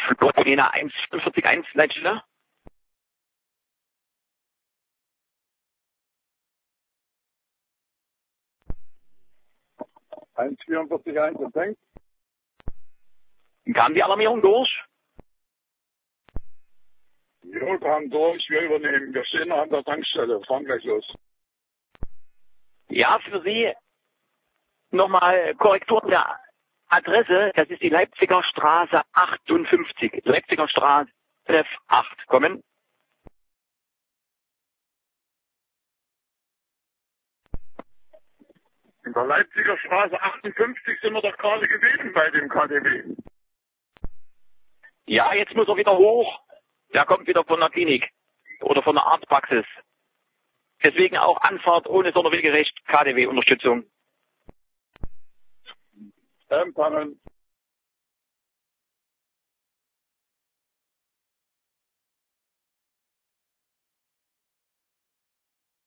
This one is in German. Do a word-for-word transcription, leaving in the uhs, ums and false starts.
Flottina eins vierundvierzig eins, Leitstelle. eins vierundvierzig eins, empfängt. Kam die Alarmierung durch? Jo, kam durch, wir übernehmen. Wir stehen noch an der Tankstelle, fahren gleich los. Ja, für Sie nochmal Korrektur der Adresse. Das ist die Leipziger Straße achtundfünfzig. Leipziger Straße F acht. Kommen. In der Leipziger Straße achtundfünfzig sind wir doch gerade gewesen bei dem K D W. Ja, jetzt muss er wieder hoch. Der kommt wieder von der Klinik oder von der Arztpraxis. Deswegen auch Anfahrt ohne Sonderweggerecht K D W-Unterstützung. Empfangen.